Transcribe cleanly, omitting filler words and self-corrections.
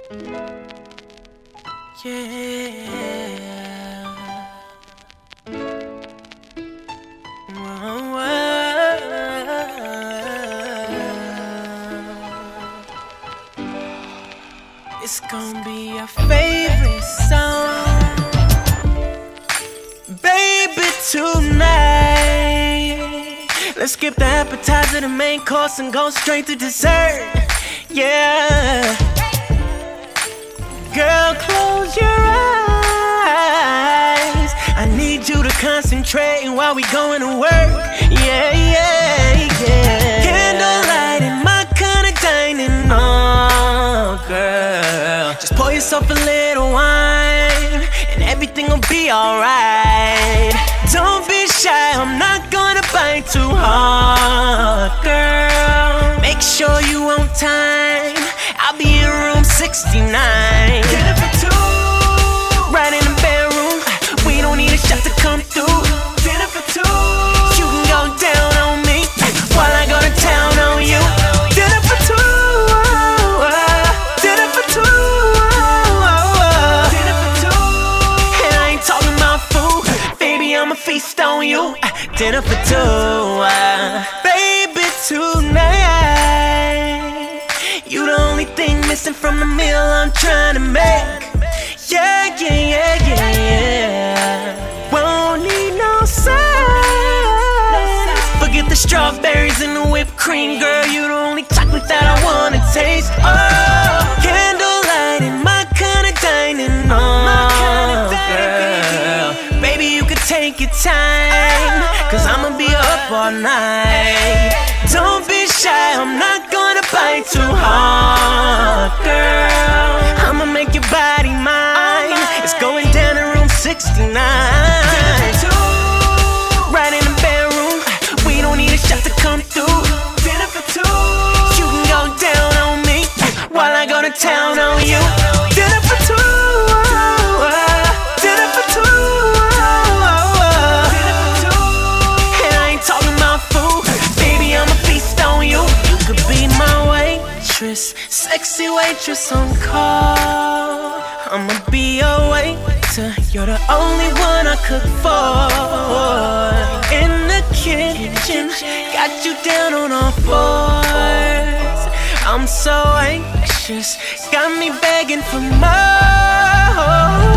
Yeah. Whoa, it's gonna be your favorite song, baby, tonight. Let's skip the appetizer, the main course, and go straight to dessert. Yeah. Girl, close your eyes. I need you to concentrate while we going to work. Yeah, yeah, yeah. Candlelight in my kind of dining. Oh, girl, just pour yourself a little wine and everything will be alright. Don't be shy, I'm not gonna bite too hard, girl. Make sure you on time, I'll be in room 69. Dinner for two, right in the bedroom. We don't need a chef to come through. Dinner for two, you can go down on me while I go to town on you. Dinner for two, dinner for two, dinner for two. And I ain't talking about food, baby, I'ma feast on you. Dinner for two, baby, tonight. You the only thing missing from the meal I'm trying to make. Yeah, yeah, yeah, yeah, yeah. Won't need no sides. Forget the strawberries and the whipped cream, girl. You the only chocolate that I wanna taste. Oh, candlelight in my kind of dining. Oh, girl, baby, you could take your time, 'cause I'ma be up all night. Don't be shy, I'm not gonna bite too hard, girl. I'ma make your body mine. It's going down in room 69. Right in the bedroom. We don't need a chef to come through. Dinner for two, you can go down on me while I go to town on you. Dinner for two, dinner for two, dinner for two. And I ain't talking about food, baby, I'ma feast on you. You could be my waitress, sexy waitress on call. I'ma be your waiter, you're the only one I cook for. In the kitchen, got you down on all fours. I'm so anxious, got me begging for more.